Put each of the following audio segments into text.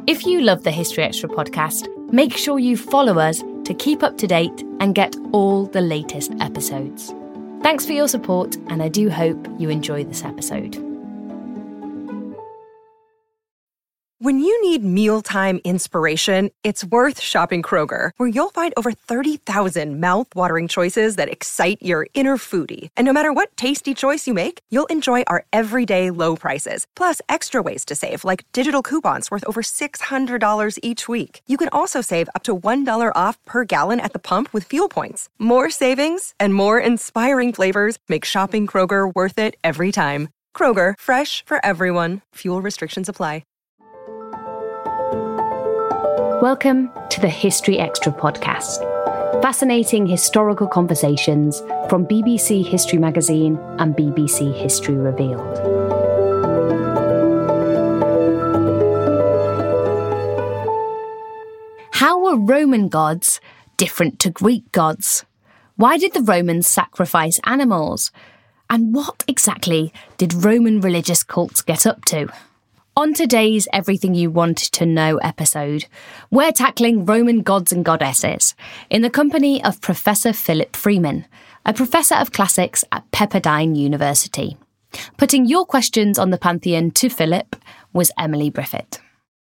If you love the History Extra podcast, make sure you follow us to keep up to date and get all the latest episodes. Thanks for your support, and I do hope you enjoy this episode. When you need mealtime inspiration, it's worth shopping Kroger, where you'll find over 30,000 mouth-watering choices that excite your inner foodie. And no matter what tasty choice you make, you'll enjoy our everyday low prices, plus extra ways to save, like digital coupons worth over $600 each week. You can also save up to $1 off per gallon at the pump with fuel points. More savings and more inspiring flavors make shopping Kroger worth it every time. Kroger, fresh for everyone. Fuel restrictions apply. Welcome to the History Extra podcast. Fascinating historical conversations from BBC History Magazine and BBC History Revealed. How were Roman gods different to Greek gods? Why did the Romans sacrifice animals? And what exactly did Roman religious cults get up to? On today's Everything You Wanted to Know episode, we're tackling Roman gods and goddesses in the company of Professor Philip Freeman, a professor of classics at Pepperdine University. Putting your questions on the Pantheon to Philip was Emily Briffett.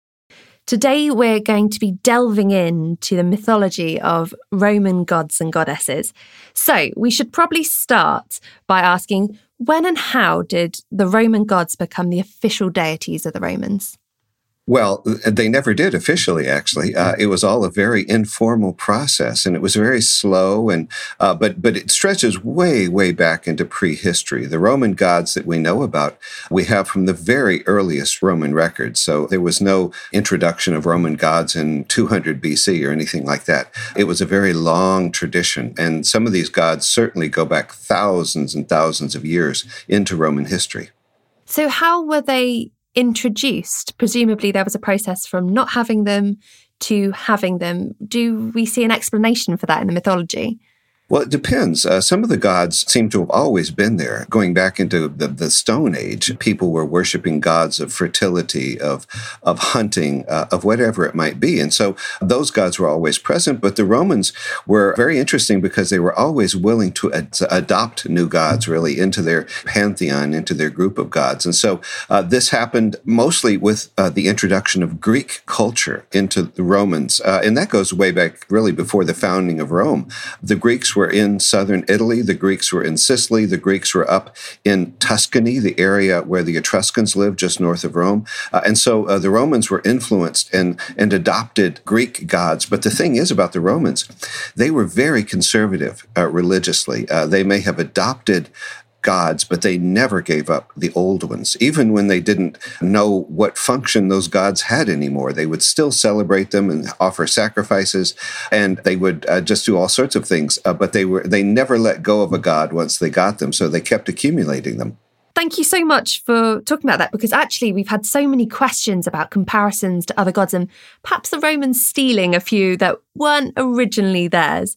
Today we're going to be delving into the mythology of Roman gods and goddesses. So we should probably start by asking, when and how did the Roman gods become the official deities of the Romans? Well, they never did officially, actually. It was all a very informal process, and it was very slow, and but it stretches way, way back into prehistory. The Roman gods that we know about, we have from the very earliest Roman records. So there was no introduction of Roman gods in 200 BC or anything like that. It was a very long tradition, and some of these gods certainly go back thousands and thousands of years into Roman history. So how were they introduced? Presumably there was a process from not having them to having them. Do we see an explanation for that in the mythology? Well, it depends. Some of the gods seem to have always been there. Going back into the Stone Age, people were worshiping gods of fertility, of hunting, of whatever it might be. And so those gods were always present. But the Romans were very interesting because they were always willing to adopt new gods, really, into their pantheon, into their group of gods. And so this happened mostly with the introduction of Greek culture into the Romans. And that goes way back, really, before the founding of Rome. The Greeks were in southern Italy. The Greeks were in Sicily. The Greeks were up in Tuscany, the area where the Etruscans lived, just north of Rome. And so the Romans were influenced and adopted Greek gods. But the thing is about the Romans, they were very conservative religiously. They may have adopted gods, but they never gave up the old ones. Even when they didn't know what function those gods had anymore, they would still celebrate them and offer sacrifices, and they would just do all sorts of things. But they never let go of a god once they got them, so they kept accumulating them. Thank you so much for talking about that, because actually we've had so many questions about comparisons to other gods and perhaps the Romans stealing a few that weren't originally theirs.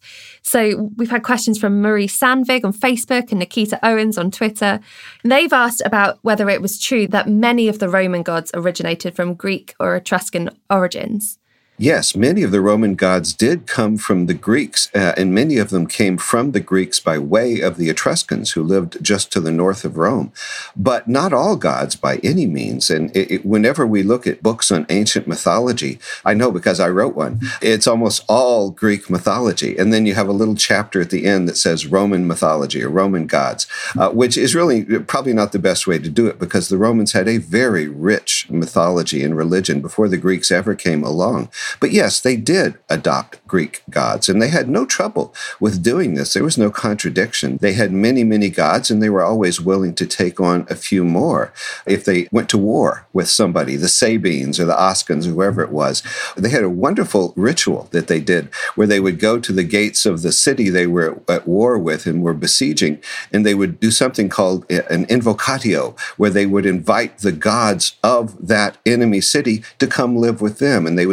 So we've had questions from Marie Sandvig on Facebook and Nikita Owens on Twitter. And they've asked about whether it was true that many of the Roman gods originated from Greek or Etruscan origins. Yes, many of the Roman gods did come from the Greeks, and many of them came from the Greeks by way of the Etruscans, who lived just to the north of Rome. But not all gods by any means. And whenever we look at books on ancient mythology, I know because I wrote one, it's almost all Greek mythology. And then you have a little chapter at the end that says Roman mythology or Roman gods, which is really probably not the best way to do it, because the Romans had a very rich mythology and religion before the Greeks ever came along. But yes, they did adopt Greek gods, and they had no trouble with doing this. There was no contradiction. They had many, many gods, and they were always willing to take on a few more. If they went to war with somebody, the Sabines or the Oscans, whoever it was, they had a wonderful ritual that they did where they would go to the gates of the city they were at war with and were besieging, and they would do something called an invocatio, where they would invite the gods of that enemy city to come live with them. And they would say,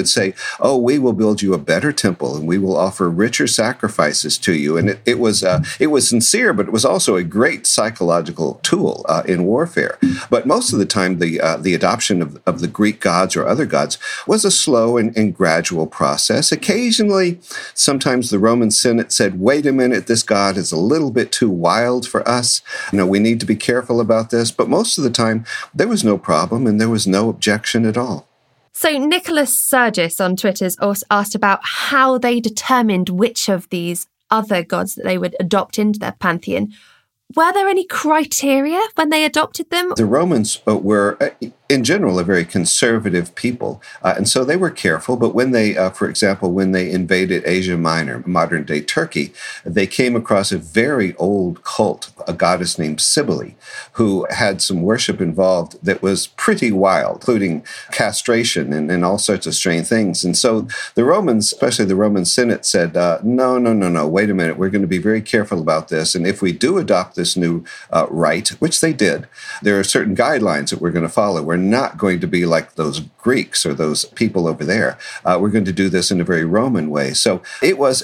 oh, we will build you a better temple and we will offer richer sacrifices to you. And it was sincere, but it was also a great psychological tool in warfare. But most of the time, the adoption of the Greek gods or other gods was a slow and gradual process. Occasionally, sometimes the Roman Senate said, wait a minute, this god is a little bit too wild for us. We need to be careful about this. But most of the time, there was no problem and there was no objection at all. So Nicholas Sergis on Twitter's also asked about how they determined which of these other gods that they would adopt into their pantheon. Were there any criteria when they adopted them? The Romans were, in general, a very conservative people. And so they were careful. But when they, for example, when they invaded Asia Minor, modern-day Turkey, they came across a very old cult, a goddess named Cybele, who had some worship involved that was pretty wild, including castration and all sorts of strange things. And so the Romans, especially the Roman Senate, said, no, wait a minute, we're going to be very careful about this. And if we do adopt this new rite, which they did, there are certain guidelines that we're going to follow. We're not going to be like those Greeks or those people over there. We're going to do this in a very Roman way. So it was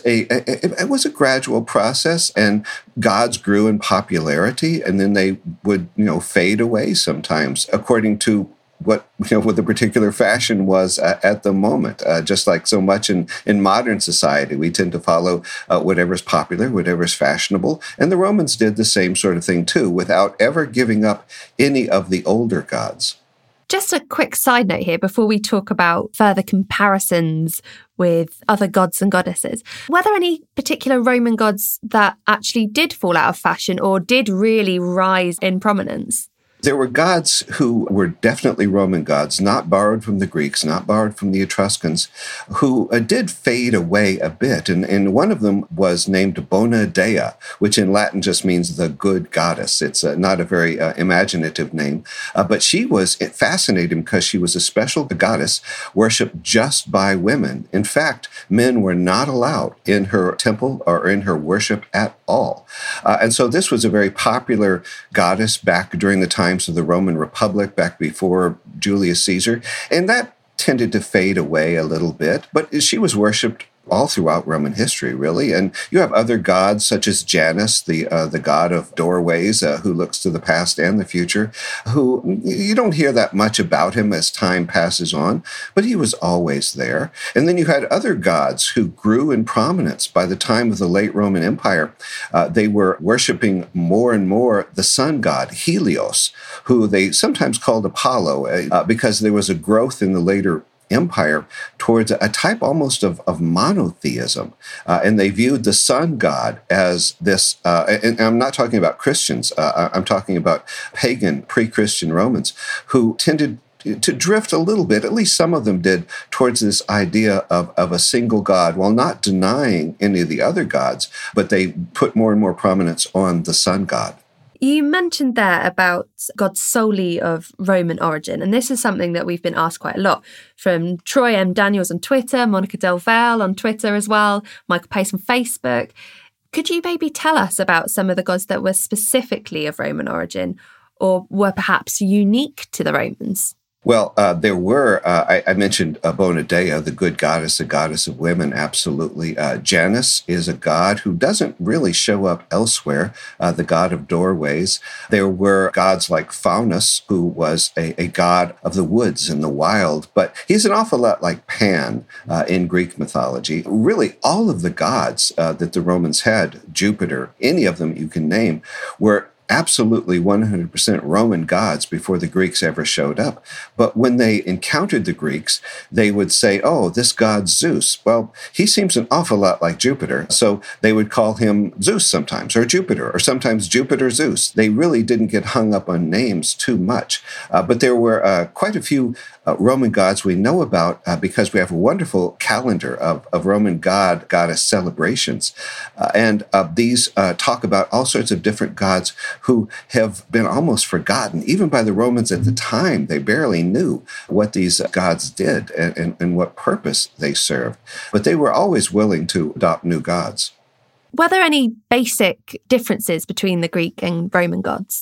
a gradual process, and gods grew in popularity, and then they would fade away sometimes according to what the particular fashion was at the moment. Just like so much in modern society, we tend to follow whatever's popular, whatever's fashionable. And the Romans did the same sort of thing too, without ever giving up any of the older gods. Just a quick side note here before we talk about further comparisons with other gods and goddesses. Were there any particular Roman gods that actually did fall out of fashion or did really rise in prominence? There were gods who were definitely Roman gods, not borrowed from the Greeks, not borrowed from the Etruscans, who did fade away a bit. And one of them was named Bona Dea, which in Latin just means the good goddess. It's not a very imaginative name. But she was fascinating because she was a special goddess worshipped just by women. In fact, men were not allowed in her temple or in her worship at all. And so this was a very popular goddess back during the time of the Roman Republic, back before Julius Caesar, and that tended to fade away a little bit, but she was worshipped all throughout Roman history, really. And you have other gods such as Janus, the god of doorways, who looks to the past and the future, who you don't hear that much about him as time passes on, but he was always there. And then you had other gods who grew in prominence. By the time of the late Roman Empire, they were worshiping more and more the sun god, Helios, who they sometimes called Apollo, because there was a growth in the later empire towards a type almost of monotheism. And they viewed the sun god as this, and I'm not talking about Christians, I'm talking about pagan, pre-Christian Romans who tended to drift a little bit, at least some of them did, towards this idea of a single god, while not denying any of the other gods, but they put more and more prominence on the sun god. You mentioned there about gods solely of Roman origin, and this is something that we've been asked quite a lot from Troy M. Daniels on Twitter, Monica Del Valle on Twitter as well, Michael Pace on Facebook. Could you maybe tell us about some of the gods that were specifically of Roman origin or were perhaps unique to the Romans? Well, there were, I mentioned Bona Dea, the good goddess, the goddess of women, absolutely. Janus is a god who doesn't really show up elsewhere, the god of doorways. There were gods like Faunus, who was a god of the woods and the wild, but he's an awful lot like Pan in Greek mythology. Really, all of the gods that the Romans had, Jupiter, any of them you can name, were absolutely 100% Roman gods before the Greeks ever showed up. But when they encountered the Greeks, they would say, oh, this god Zeus, well, he seems an awful lot like Jupiter. So they would call him Zeus sometimes, or Jupiter, or sometimes Jupiter Zeus. They really didn't get hung up on names too much. But there were quite a few Roman gods we know about because we have a wonderful calendar of Roman goddess celebrations. And these talk about all sorts of different gods who have been almost forgotten. Even by the Romans at the time, they barely knew what these gods did and what purpose they served. But they were always willing to adopt new gods. Were there any basic differences between the Greek and Roman gods?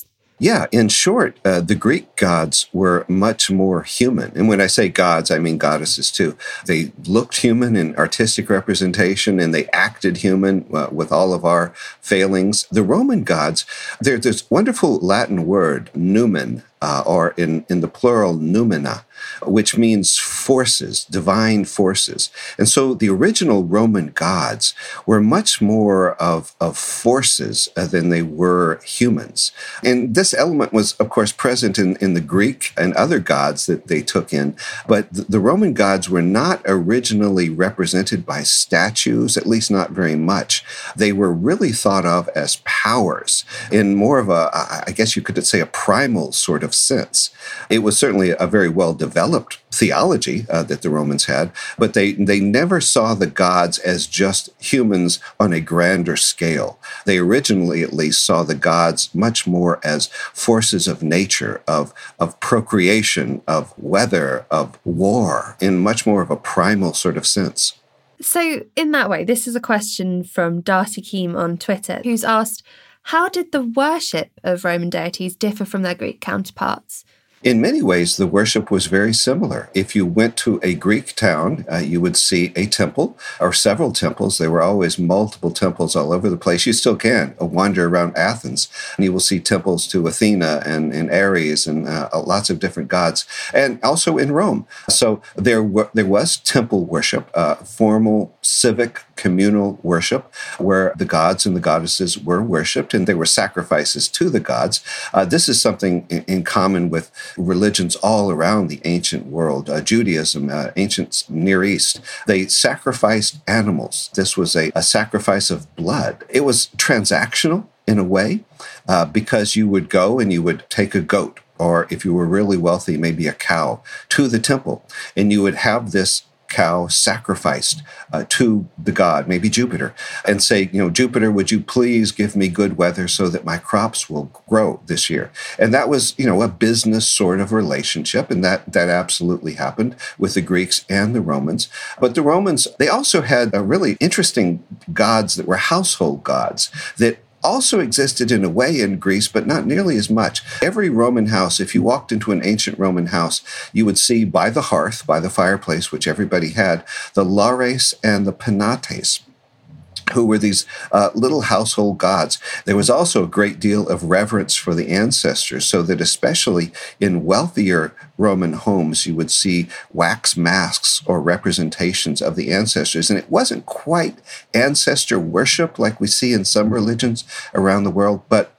Yeah, in short, the Greek gods were much more human. And when I say gods, I mean goddesses too. They looked human in artistic representation, and they acted human with all of our failings. The Roman gods, there's this wonderful Latin word, numen, or in the plural, numina, which means forces, divine forces. And so the original Roman gods were much more of forces than they were humans. And this element was, of course, present in the Greek and other gods that they took in. But the Roman gods were not originally represented by statues, at least not very much. They were really thought of as powers in more of I guess you could say, a primal sort of sense. It was certainly a very well-developed theology that the Romans had, but they never saw the gods as just humans on a grander scale. They originally, at least, saw the gods much more as forces of nature, of procreation, of weather, of war, in much more of a primal sort of sense. So in that way, this is a question from Darcy Keem on Twitter, who's asked, how did the worship of Roman deities differ from their Greek counterparts? In many ways, the worship was very similar. If you went to a Greek town, you would see a temple or several temples. There were always multiple temples all over the place. You still can wander around Athens, and you will see temples to Athena and Ares and lots of different gods, and also in Rome. So there was temple worship, formal, civic, communal worship, where the gods and the goddesses were worshipped, and there were sacrifices to the gods. This is something in common with religions all around the ancient world, Judaism, ancient Near East. They sacrificed animals. This was a sacrifice of blood. It was transactional in a way, because you would go and you would take a goat, or if you were really wealthy, maybe a cow, to the temple, and you would have this cow sacrificed to the god, maybe Jupiter, and say, Jupiter, would you please give me good weather so that my crops will grow this year? And that was, a business sort of relationship, and that absolutely happened with the Greeks and the Romans. But the Romans, they also had really interesting gods that were household gods that also existed in a way in Greece, but not nearly as much. Every Roman house, if you walked into an ancient Roman house, you would see by the hearth, by the fireplace, which everybody had, the Lares and the Penates, who were these little household gods. There was also a great deal of reverence for the ancestors, so that especially in wealthier Roman homes, you would see wax masks or representations of the ancestors. And it wasn't quite ancestor worship like we see in some religions around the world, but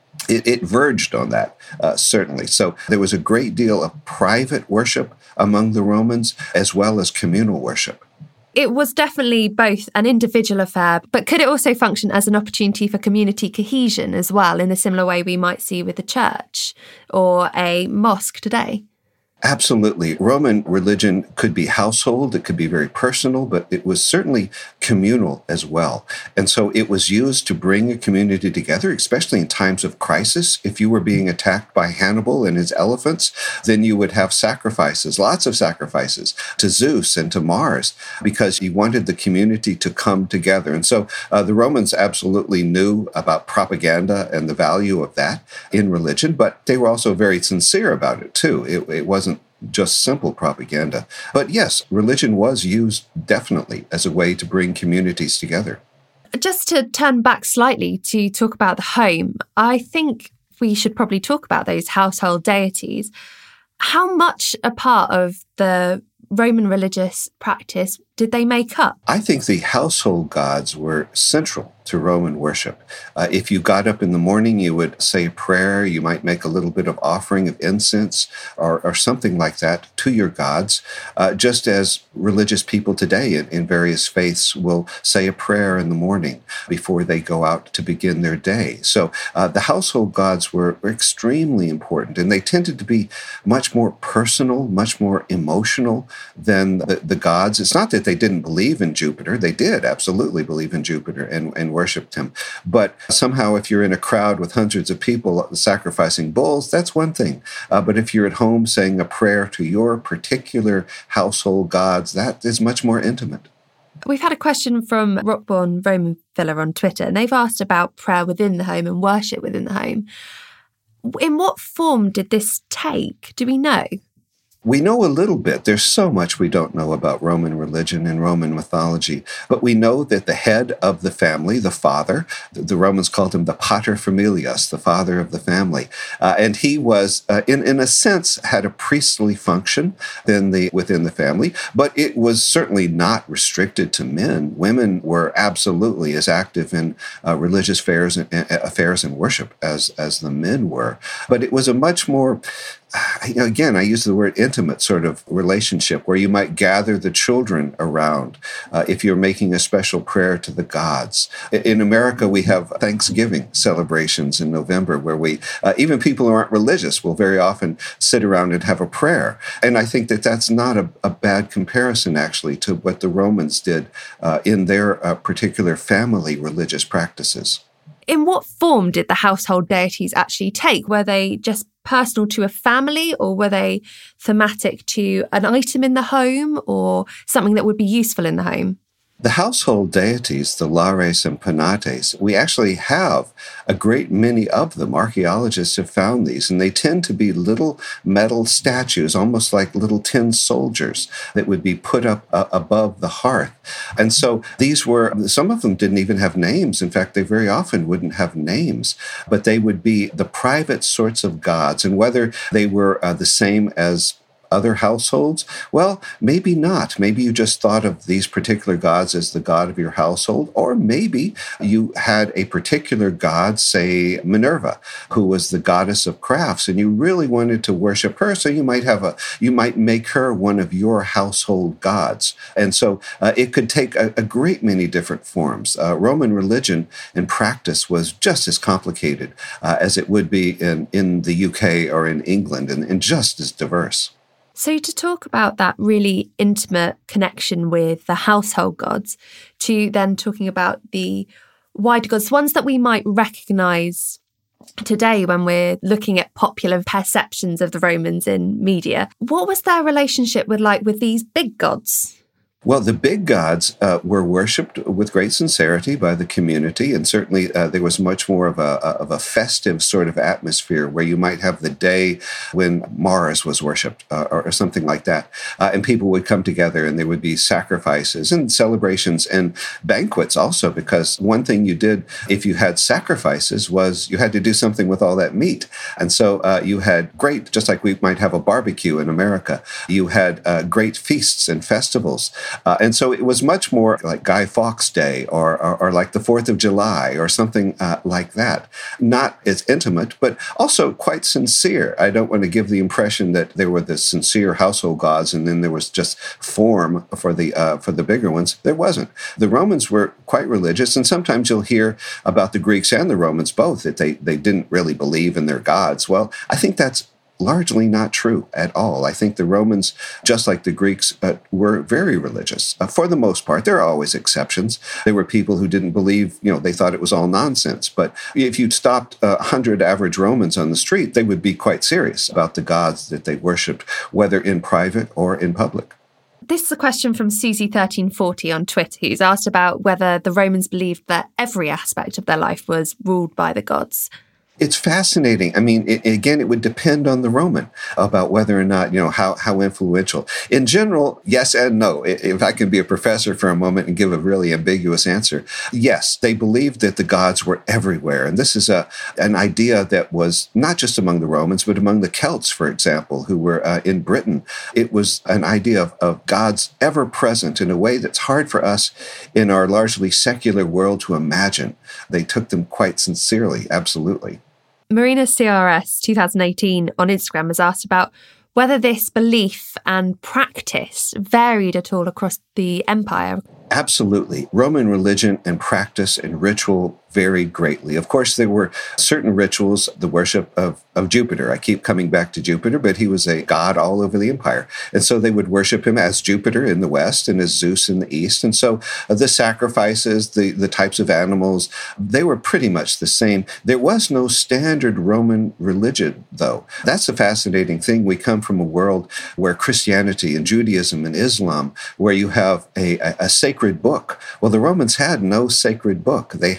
it verged on that, certainly. So there was a great deal of private worship among the Romans, as well as communal worship. It was definitely both an individual affair, but could it also function as an opportunity for community cohesion as well, in a similar way we might see with a church or a mosque today? Absolutely. Roman religion could be household, it could be very personal, but it was certainly communal as well. And so it was used to bring a community together, especially in times of crisis. If you were being attacked by Hannibal and his elephants, then you would have sacrifices, lots of sacrifices to Zeus and to Mars, because he wanted the community to come together. And so the Romans absolutely knew about propaganda and the value of that in religion, but they were also very sincere about it too. It wasn't just simple propaganda. But yes, religion was used definitely as a way to bring communities together. Just to turn back slightly to talk about the home, I think we should probably talk about those household deities. How much a part of the Roman religious practice did they make up? I think the household gods were central to Roman worship. If you got up in the morning, you would say a prayer. You might make a little bit of offering of incense or something like that to your gods, just as religious people today in various faiths will say a prayer in the morning before they go out to begin their day. So the household gods were extremely important, and they tended to be much more personal, much more emotional than the gods. It's not that they didn't believe in Jupiter. They did absolutely believe in Jupiter and worshipped him. But somehow if you're in a crowd with hundreds of people sacrificing bulls, that's one thing. But if you're at home saying a prayer to your particular household gods, that is much more intimate. We've had a question from Rockborn Roman Villa on Twitter, and they've asked about prayer within the home and worship within the home. In what form did this take? Do we know? We know a little bit. There's so much we don't know about Roman religion and Roman mythology, but we know that the head of the family, the father, the Romans called him the pater familias, the father of the family, and he was, in a sense, had a priestly function within the family, but it was certainly not restricted to men. Women were absolutely as active in religious affairs and worship as the men were, but it was a much more, again, I use the word intimate sort of relationship where you might gather the children around if you're making a special prayer to the gods. In America, we have Thanksgiving celebrations in November where even people who aren't religious will very often sit around and have a prayer. And I think that that's not a bad comparison, actually, to what the Romans did in their particular family religious practices. In what form did the household deities actually take? Were they just personal to a family, or were they thematic to an item in the home or something that would be useful in the home? The household deities, the Lares and Penates, we actually have a great many of them. Archaeologists have found these, and they tend to be little metal statues, almost like little tin soldiers that would be put up above the hearth. And so some of them didn't even have names. In fact, they very often wouldn't have names, but they would be the private sorts of gods. And whether they were the same as other households? Well, maybe not. Maybe you just thought of these particular gods as the god of your household, or maybe you had a particular god, say Minerva, who was the goddess of crafts, and you really wanted to worship her, so you might make her one of your household gods. And so it could take a great many different forms. Roman religion and practice was just as complicated as it would be in the UK or in England, and just as diverse. So to talk about that really intimate connection with the household gods, to then talking about the wider gods, ones that we might recognise today when we're looking at popular perceptions of the Romans in media, what was their relationship with these big gods? Well, the big gods were worshipped with great sincerity by the community, and certainly there was much more of a festive sort of atmosphere where you might have the day when Mars was worshipped or something like that, and people would come together and there would be sacrifices and celebrations and banquets also, because one thing you did if you had sacrifices was you had to do something with all that meat. And so you had just like we might have a barbecue in America, you had great feasts and festivals. And so it was much more like Guy Fawkes Day or like the 4th of July or something like that. Not as intimate, but also quite sincere. I don't want to give the impression that there were the sincere household gods and then there was just form for the bigger ones. There wasn't. The Romans were quite religious, and sometimes you'll hear about the Greeks and the Romans both, that they didn't really believe in their gods. Well, I think that's largely not true at all. I think the Romans, just like the Greeks, were very religious. For the most part, there are always exceptions. There were people who didn't believe, they thought it was all nonsense. But if you'd stopped 100 average Romans on the street, they would be quite serious about the gods that they worshipped, whether in private or in public. This is a question from Susie1340 on Twitter, who's asked about whether the Romans believed that every aspect of their life was ruled by the gods. It's fascinating. I mean, again, it would depend on the Roman about whether or not, how influential. In general, yes and no. If I can be a professor for a moment and give a really ambiguous answer, yes, they believed that the gods were everywhere. And this is an idea that was not just among the Romans, but among the Celts, for example, who were in Britain. It was an idea of gods ever present in a way that's hard for us in our largely secular world to imagine. They took them quite sincerely, absolutely. Marina CRS 2018 on Instagram has asked about whether this belief and practice varied at all across the empire. Absolutely. Roman religion and practice and ritual varied greatly. Of course, there were certain rituals, the worship of Jupiter. I keep coming back to Jupiter, but he was a god all over the empire. And so they would worship him as Jupiter in the west and as Zeus in the east. And so the sacrifices, the types of animals, they were pretty much the same. There was no standard Roman religion, though. That's the fascinating thing. We come from a world where Christianity and Judaism and Islam, where you have a sacred book. Well, the Romans had no sacred book. They had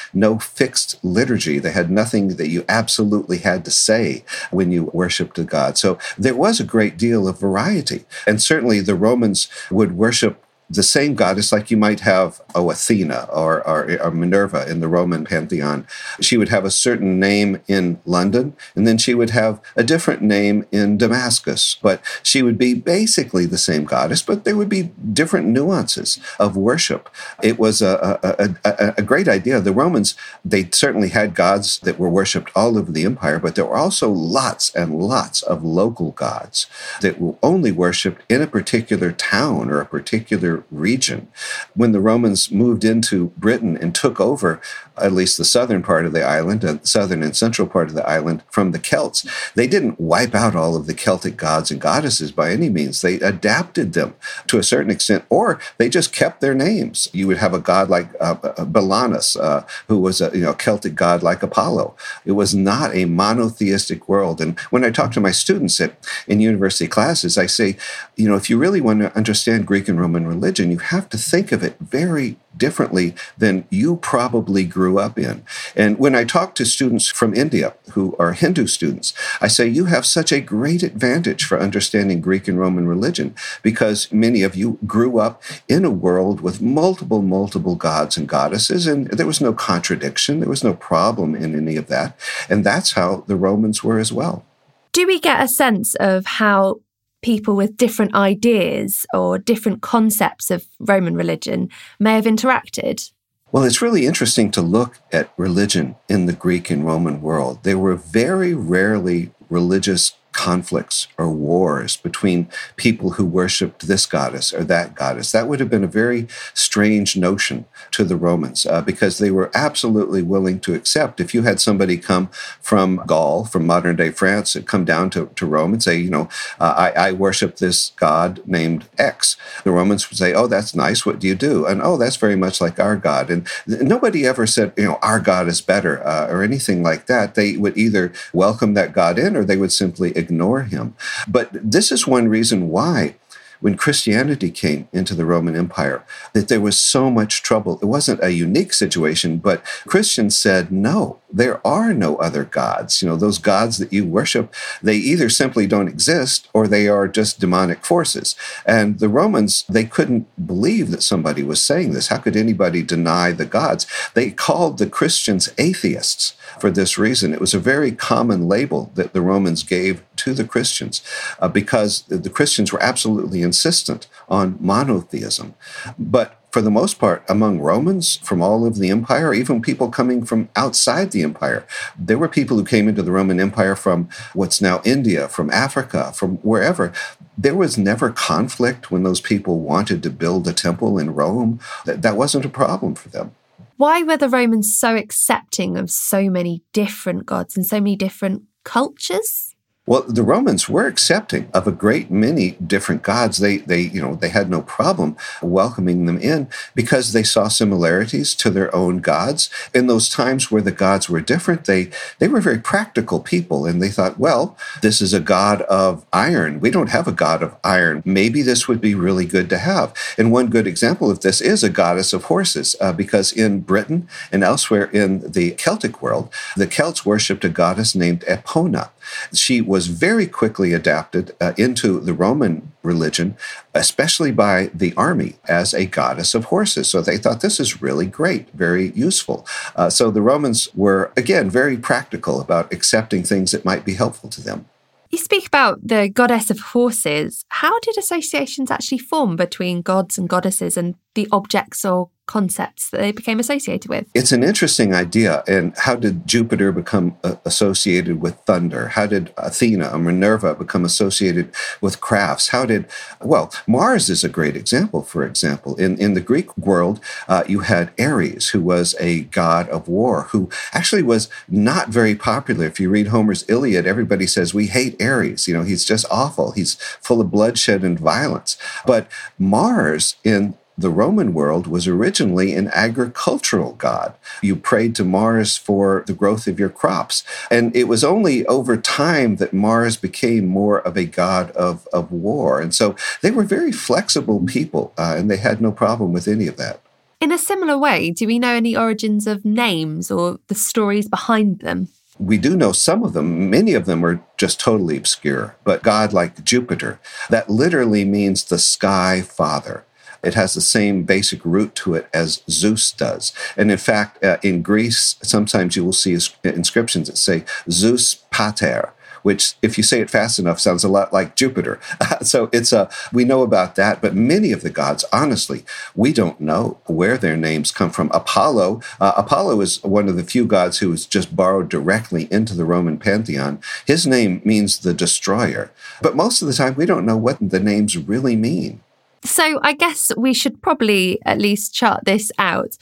no fixed liturgy. They had nothing that you absolutely had to say when you worshiped a god. So there was a great deal of variety. And certainly the Romans would worship the same goddess, like you might have Athena or Minerva in the Roman pantheon. She would have a certain name in London, and then she would have a different name in Damascus. But she would be basically the same goddess, but there would be different nuances of worship. It was a great idea. The Romans, they certainly had gods that were worshipped all over the empire, but there were also lots and lots of local gods that were only worshipped in a particular town or a particular region. When the Romans moved into Britain and took over at least the southern part of the island, the southern and central part of the island from the Celts, they didn't wipe out all of the Celtic gods and goddesses by any means. They adapted them to a certain extent, or they just kept their names. You would have a god like Belanus, who was a Celtic god like Apollo. It was not a monotheistic world. And when I talk to my students in university classes, I say, if you really want to understand Greek and Roman religion, you have to think of it very differently than you probably grew up in. And when I talk to students from India who are Hindu students, I say, you have such a great advantage for understanding Greek and Roman religion because many of you grew up in a world with multiple gods and goddesses, and there was no contradiction, there was no problem in any of that. And that's how the Romans were as well. Do we get a sense of how people with different ideas or different concepts of Roman religion may have interacted? Well, it's really interesting to look at religion in the Greek and Roman world. There were very rarely religious conflicts or wars between people who worshipped this goddess or that goddess. That would have been a very strange notion to the Romans because they were absolutely willing to accept if you had somebody come from Gaul, from modern-day France, and come down to Rome and say, I worship this god named X. The Romans would say, oh, that's nice. What do you do? And, oh, that's very much like our god. And nobody ever said, our god is better or anything like that. They would either welcome that god in or they would simply ignore him. But this is one reason why when Christianity came into the Roman Empire, that there was so much trouble. It wasn't a unique situation, but Christians said, no, there are no other gods. Those gods that you worship, they either simply don't exist or they are just demonic forces. And the Romans, they couldn't believe that somebody was saying this. How could anybody deny the gods? They called the Christians atheists for this reason. It was a very common label that the Romans gave to the Christians because the Christians were absolutely insistent on monotheism. But for the most part, among Romans from all over the empire, even people coming from outside the empire, there were people who came into the Roman Empire from what's now India, from Africa, from wherever. There was never conflict when those people wanted to build a temple in Rome. That wasn't a problem for them. Why were the Romans so accepting of so many different gods and so many different cultures? Well, the Romans were accepting of a great many different gods. They had no problem welcoming them in because they saw similarities to their own gods. In those times where the gods were different, they were very practical people, and they thought, well, this is a god of iron. We don't have a god of iron. Maybe this would be really good to have. And one good example of this is a goddess of horses, because in Britain and elsewhere in the Celtic world, the Celts worshipped a goddess named Epona. She was very quickly adapted into the Roman religion, especially by the army, as a goddess of horses. So they thought this is really great, very useful. So the Romans were, again, very practical about accepting things that might be helpful to them. You speak about the goddess of horses. How did associations actually form between gods and goddesses and the objects or concepts that they became associated with? It's an interesting idea. And how did Jupiter become associated with thunder? How did Athena or Minerva become associated with crafts? Mars is a great example, for example. In the Greek world, you had Ares, who was a god of war, who actually was not very popular. If you read Homer's Iliad, everybody says, we hate Ares. He's just awful. He's full of bloodshed and violence. But Mars in the Roman world was originally an agricultural god. You prayed to Mars for the growth of your crops. And it was only over time that Mars became more of a god of war. And so they were very flexible people, and they had no problem with any of that. In a similar way, do we know any origins of names or the stories behind them? We do know some of them. Many of them are just totally obscure. But God like Jupiter, that literally means the sky father. It has the same basic root to it as Zeus does. And in fact, in Greece, sometimes you will see inscriptions that say Zeus Pater, which, if you say it fast enough, sounds a lot like Jupiter. So we know about that, but many of the gods, honestly, we don't know where their names come from. Apollo is one of the few gods who was just borrowed directly into the Roman pantheon. His name means the destroyer. But most of the time, we don't know what the names really mean. So I guess we should probably at least chart this out.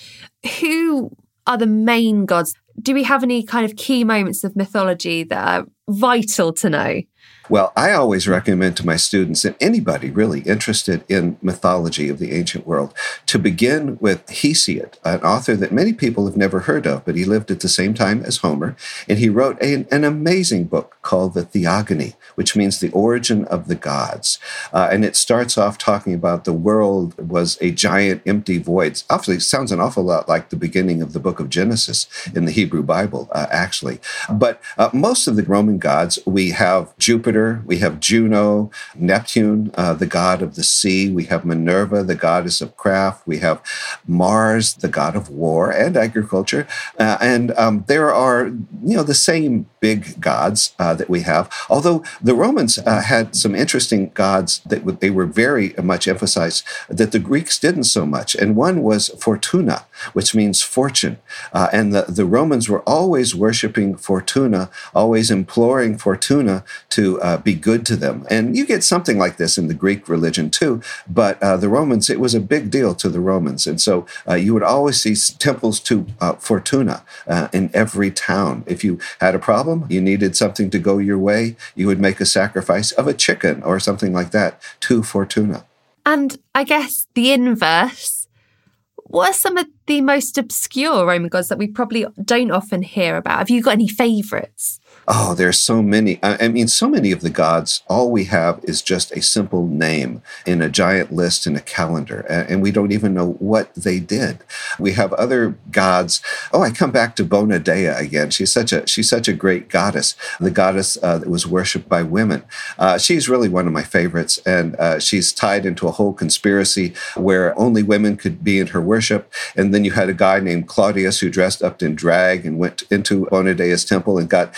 Who are the main gods? Do we have any kind of key moments of mythology that are vital to know? Well, I always recommend to my students and anybody really interested in mythology of the ancient world to begin with Hesiod, an author that many people have never heard of, but he lived at the same time as Homer, and he wrote an amazing book called the Theogony, which means the origin of the gods. And it starts off talking about the world was a giant empty void. Obviously, it sounds an awful lot like the beginning of the book of Genesis in the Hebrew Bible, actually. But most of the Roman gods, we have Jupiter, we have Juno, Neptune, the god of the sea. We have Minerva, the goddess of craft. We have Mars, the god of war and agriculture. And there are, the same big gods that we have. Although the Romans had some interesting gods that they were very much emphasized that the Greeks didn't so much. And one was Fortuna, which means fortune. And the Romans were always worshiping Fortuna, always imploring Fortuna to be good to them. And you get something like this in the Greek religion too, but the Romans, it was a big deal to the Romans. And so you would always see temples to Fortuna in every town. If you had a problem, you needed something to go your way, you would make a sacrifice of a chicken or something like that to Fortuna. And I guess the inverse, what are some of the most obscure Roman gods that we probably don't often hear about? Have you got any favourites? Oh, there's so many. I mean, so many of the gods, all we have is just a simple name in a giant list in a calendar, and we don't even know what they did. We have other gods. Oh, I come back to Bona Dea again. She's such a great goddess, the goddess that was worshipped by women. She's really one of my favorites, and she's tied into a whole conspiracy where only women could be in her worship. And then you had a guy named Claudius who dressed up in drag and went into Bona Dea's temple and got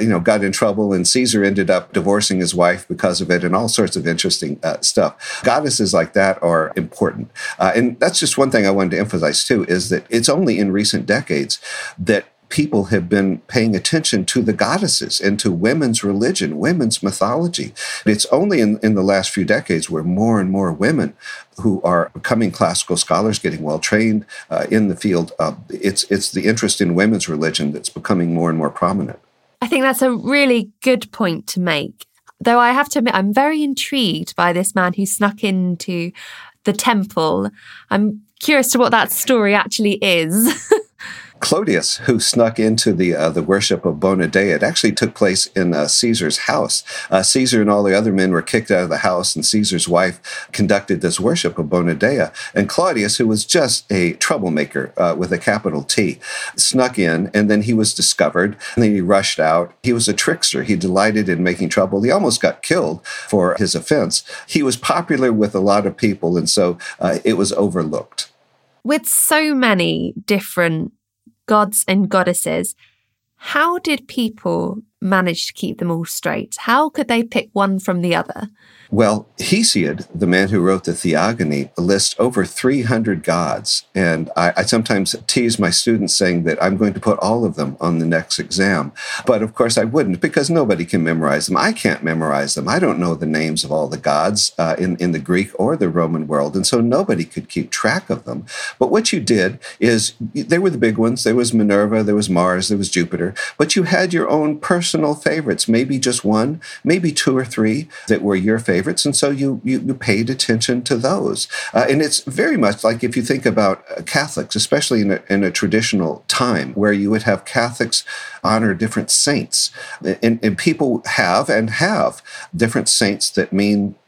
in trouble, and Caesar ended up divorcing his wife because of it, and all sorts of interesting stuff. Goddesses like that are important. And that's just one thing I wanted to emphasize too, is that it's only in recent decades that people have been paying attention to the goddesses and to women's religion, women's mythology. It's only in the last few decades where more and more women who are becoming classical scholars, getting well trained in the field, it's the interest in women's religion that's becoming more and more prominent. I think that's a really good point to make. Though I have to admit, I'm very intrigued by this man who snuck into the temple. I'm curious to what that story actually is. Claudius, who snuck into the worship of Bona Dea, it actually took place in Caesar's house. Caesar and all the other men were kicked out of the house, and Caesar's wife conducted this worship of Bona Dea. And Claudius, who was just a troublemaker with a capital T, snuck in, and then he was discovered, and then he rushed out. He was a trickster. He delighted in making trouble. He almost got killed for his offense. He was popular with a lot of people, and so it was overlooked. With so many different gods and goddesses, how did people manage to keep them all straight? How could they pick one from the other? Well, Hesiod, the man who wrote the Theogony, lists over 300 gods. And I sometimes tease my students saying that I'm going to put all of them on the next exam. But of course I wouldn't, because nobody can memorize them. I can't memorize them. I don't know the names of all the gods in the Greek or the Roman world. And so nobody could keep track of them. But what you did is, they were the big ones. There was Minerva, there was Mars, there was Jupiter. But you had your own personal favorites, maybe just one, maybe two or three that were your favorites. And so you paid attention to those. And it's very much like if you think about Catholics, especially in a traditional time where you would have Catholics honor different saints. And people have different saints that mean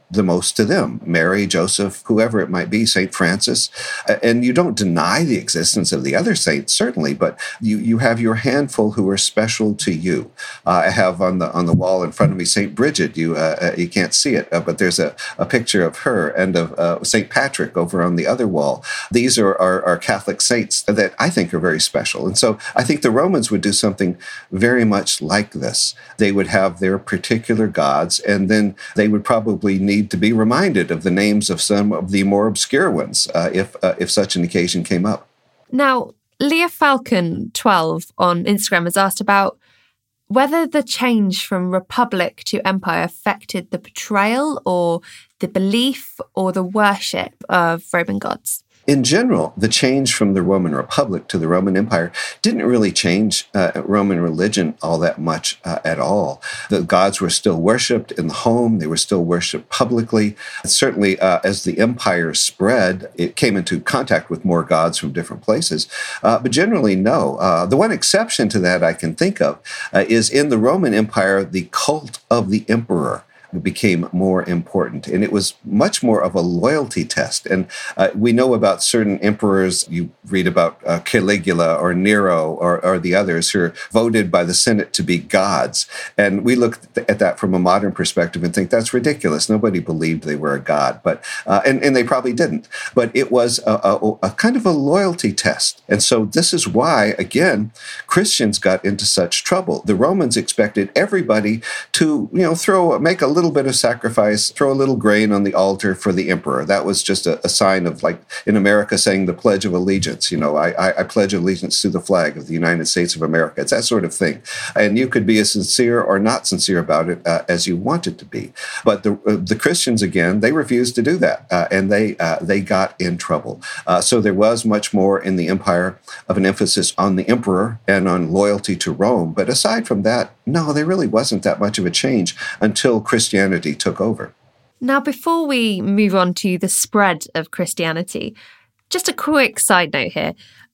the most to them. Mary, Joseph, whoever it might be, St. Francis. And you don't deny the existence of the other saints, certainly, but you have your handful who are special to you. I have on the wall in front of me St. Bridget. You can't see it, but there's a picture of her, and of St. Patrick over on the other wall. These are our Catholic saints that I think are very special. And so I think the Romans would do something very much like this. They would have their particular gods, and then they would probably need to be reminded of the names of some of the more obscure ones if such an occasion came up. Now, Leah Falcon 12 on Instagram has asked about whether the change from republic to empire affected the portrayal or the belief or the worship of Roman gods. In general, the change from the Roman Republic to the Roman Empire didn't really change Roman religion all that much at all. The gods were still worshipped in the home. They were still worshipped publicly. Certainly, as the empire spread, it came into contact with more gods from different places. But generally, no. The one exception to that I can think of is in the Roman Empire, the cult of the emperor became more important. And it was much more of a loyalty test. And we know about certain emperors, you read about Caligula or Nero or the others who are voted by the Senate to be gods. And we look at that from a modern perspective and think that's ridiculous. Nobody believed they were a god, but and they probably didn't. But it was a kind of a loyalty test. And so this is why, again, Christians got into such trouble. The Romans expected everybody to, make a little bit of sacrifice, throw a little grain on the altar for the emperor. That was just a sign of, like in America, saying the Pledge of Allegiance. I pledge allegiance to the flag of the United States of America. It's that sort of thing. And you could be as sincere or not sincere about it as you wanted to be. But the Christians, again, they refused to do that. And they got in trouble. So there was much more in the empire of an emphasis on the emperor and on loyalty to Rome. But aside from that, no, there really wasn't that much of a change until Christianity took over. Now, before we move on to the spread of Christianity, just a quick side note here.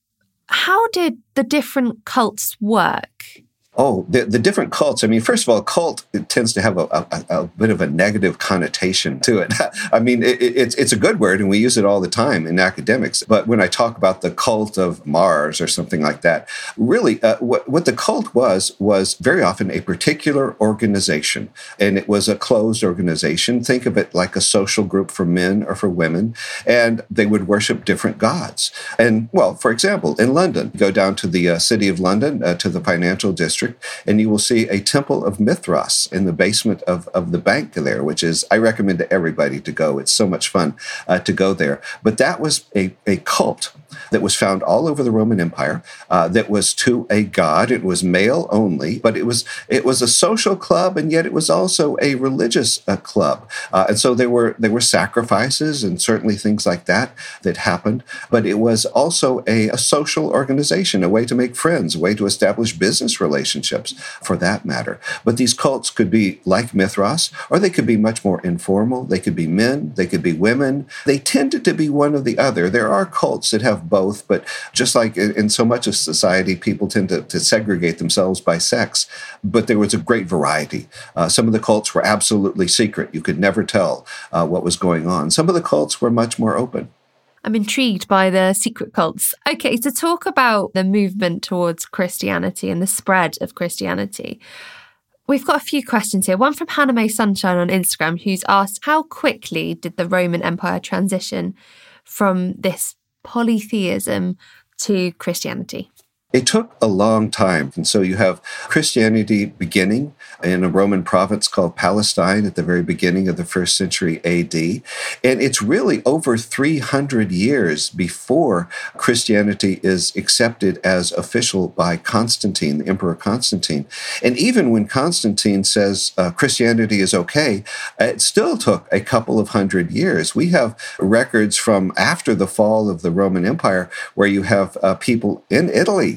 How did the different cults work? Oh, the different cults. I mean, first of all, cult, it tends to have a bit of a negative connotation to it. I mean, it's a good word, and we use it all the time in academics. But when I talk about the cult of Mars or something like that, really, what the cult was very often a particular organization, and it was a closed organization. Think of it like a social group for men or for women, and they would worship different gods. And, well, for example, in London, go down to the city of London, to the financial district, and you will see a temple of Mithras in the basement of the bank there, which is, I recommend to everybody to go. It's so much fun to go there. But that was a cult that was found all over the Roman Empire, that was to a god. It was male only, but it was a social club, and yet it was also a religious club. And so there were sacrifices and certainly things like that happened, but it was also a social organization, a way to make friends, a way to establish business relationships for that matter. But these cults could be like Mithras, or they could be much more informal. They could be men, they could be women. They tended to be one or the other. There are cults that have both, but just like in so much of society, people tend to segregate themselves by sex. But there was a great variety. Some of the cults were absolutely secret. You could never tell what was going on. Some of the cults were much more open. I'm intrigued by the secret cults. Okay, to talk about the movement towards Christianity and the spread of Christianity, we've got a few questions here. One from Hannah May Sunshine on Instagram, who's asked, how quickly did the Roman Empire transition from this polytheism to Christianity? It took a long time. And so you have Christianity beginning in a Roman province called Palestine at the very beginning of the 1st century AD. And it's really over 300 years before Christianity is accepted as official by Constantine, the Emperor Constantine. And even when Constantine says Christianity is okay, it still took a couple of hundred years. We have records from after the fall of the Roman Empire where you have people in Italy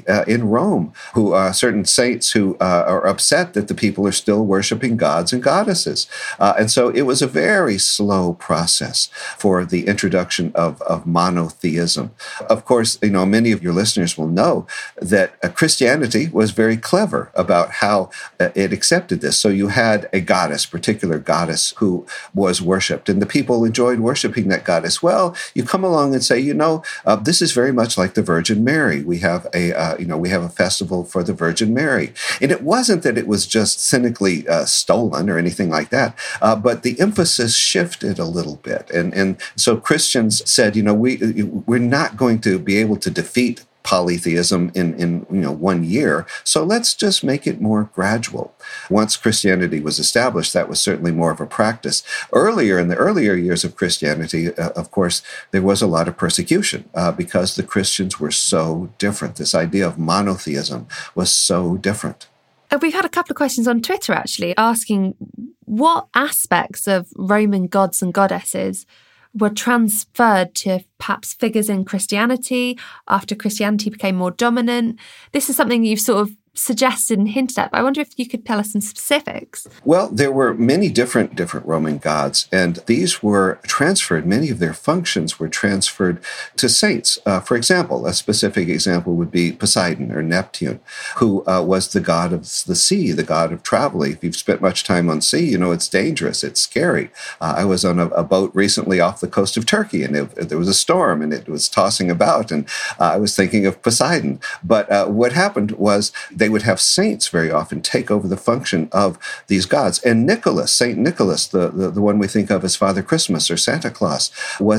in Rome, who are certain saints who are upset that the people are still worshiping gods and goddesses. And so it was a very slow process for the introduction of monotheism. Of course, many of your listeners will know that Christianity was very clever about how it accepted this. So you had a goddess, particular goddess, who was worshipped, and the people enjoyed worshiping that goddess. Well, you come along and say, this is very much like the Virgin Mary. We have a festival for the Virgin Mary, and it wasn't that it was just cynically stolen or anything like that, but the emphasis shifted a little bit, and so Christians said, we're not going to be able to defeat polytheism in 1 year. So let's just make it more gradual. Once Christianity was established, that was certainly more of a practice. In the earlier years of Christianity, of course, there was a lot of persecution because the Christians were so different. This idea of monotheism was so different. We've had a couple of questions on Twitter, actually, asking what aspects of Roman gods and goddesses were transferred to perhaps figures in Christianity after Christianity became more dominant. This is something you've sort of suggested and hinted at, but I wonder if you could tell us some specifics. Well, there were many different Roman gods, and these were transferred. Many of their functions were transferred to saints. For example, a specific example would be Poseidon or Neptune, who was the god of the sea, the god of travel. If you've spent much time on sea, it's dangerous, it's scary. I was on a boat recently off the coast of Turkey, and there was a storm, and it was tossing about, and I was thinking of Poseidon. But what happened was they would have saints very often take over the function of these gods. And Nicholas, Saint Nicholas, the one we think of as Father Christmas or Santa Claus,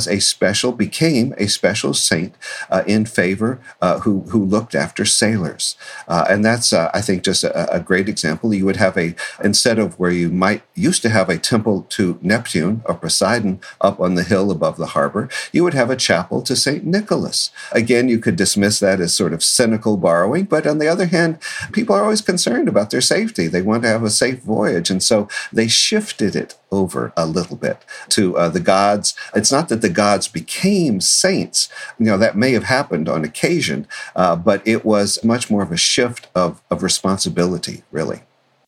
became a special saint in favor who looked after sailors. And that's, I think, just a great example. You would have instead of where you used to have a temple to Neptune or Poseidon up on the hill above the harbor, you would have a chapel to Saint Nicholas. Again, you could dismiss that as sort of cynical borrowing, but on the other hand, people are always concerned about their safety. They want to have a safe voyage. And so they shifted it over a little bit to the gods. It's not that the gods became saints. That may have happened on occasion, but it was much more of a shift of responsibility, really.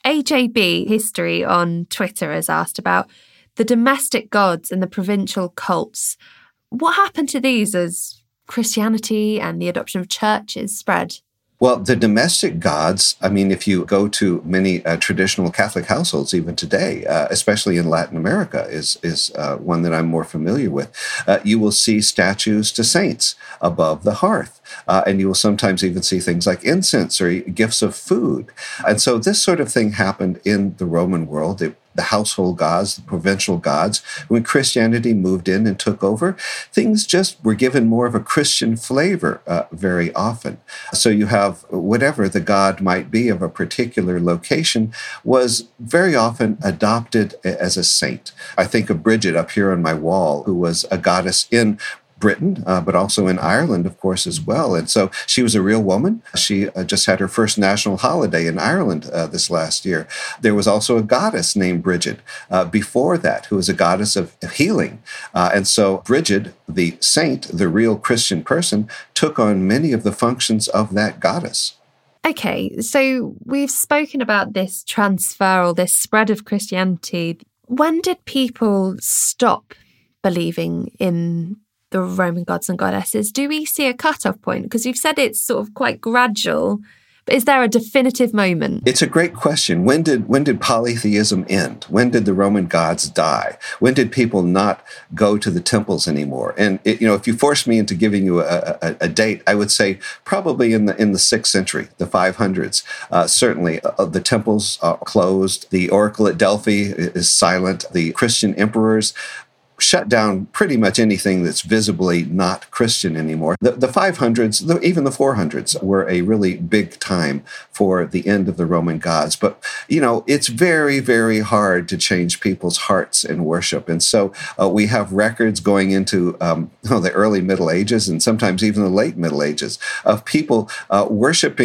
AJB History on Twitter has asked about the domestic gods and the provincial cults. What happened to these as Christianity and the adoption of churches spread? Well, the domestic gods, if you go to many traditional Catholic households even today, especially in Latin America, is one that I'm more familiar with. You will see statues to saints above the hearth. And you will sometimes even see things like incense or gifts of food. And so this sort of thing happened in the Roman world. The household gods, the provincial gods. When Christianity moved in and took over, things just were given more of a Christian flavor very often. So you have whatever the god might be of a particular location was very often adopted as a saint. I think of Bridget up here on my wall, who was a goddess in Britain, but also in Ireland, of course, as well. And so she was a real woman. She just had her first national holiday in Ireland this last year. There was also a goddess named Bridget before that, who was a goddess of healing. And so Bridget, the saint, the real Christian person, took on many of the functions of that goddess. Okay, so we've spoken about this transfer or this spread of Christianity. When did people stop believing in the Roman gods and goddesses? Do we see a cutoff point? Because you've said it's sort of quite gradual, but is there a definitive moment? It's a great question. When did polytheism end? When did the Roman gods die? When did people not go to the temples anymore? And if you force me into giving you a date, I would say probably in the 6th century, the 500s. Certainly, the temples are closed. The oracle at Delphi is silent. The Christian emperors shut down pretty much anything that's visibly not Christian anymore. The 500s, even the 400s, were a really big time for the end of the Roman gods. But, it's very, very hard to change people's hearts in worship. And so we have records going into the early Middle Ages and sometimes even the late Middle Ages of people worshiping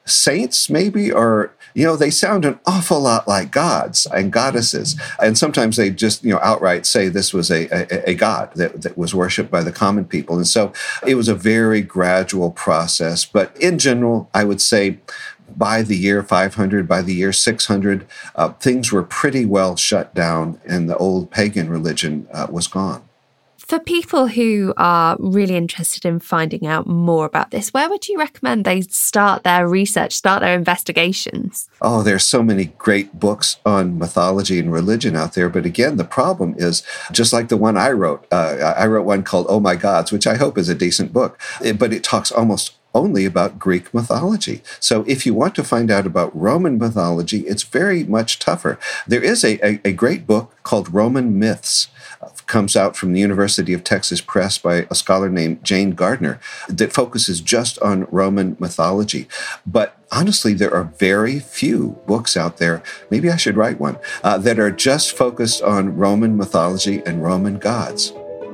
saints maybe, or, they sound an awful lot like gods and goddesses. And sometimes they just, outright say this was a god that was worshipped by the common people. And so it was a very gradual process. But in general, I would say by the year 500, by the year 600, things were pretty well shut down and the old pagan religion was gone. For people who are really interested in finding out more about this, where would you recommend they start their research, start their investigations? Oh, there's so many great books on mythology and religion out there. But again, the problem is just like the one I wrote. I wrote one called Oh My Gods, which I hope is a decent book, but it talks almost only about Greek mythology. So if you want to find out about Roman mythology, it's very much tougher. There is a great book called Roman Myths. Comes out from the University of Texas Press by a scholar named Jane Gardner that focuses just on Roman mythology. But honestly, there are very few books out there, maybe I should write one, that are just focused on Roman mythology and Roman gods.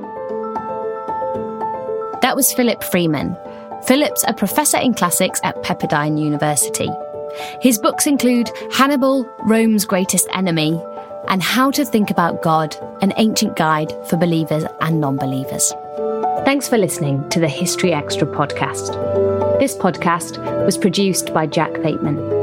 That was Philip Freeman. Philip's a professor in classics at Pepperdine University. His books include Hannibal, Rome's Greatest Enemy, and How to Think About God, an ancient guide for believers and non-believers. Thanks for listening to the History Extra podcast. This podcast was produced by Jack Bateman.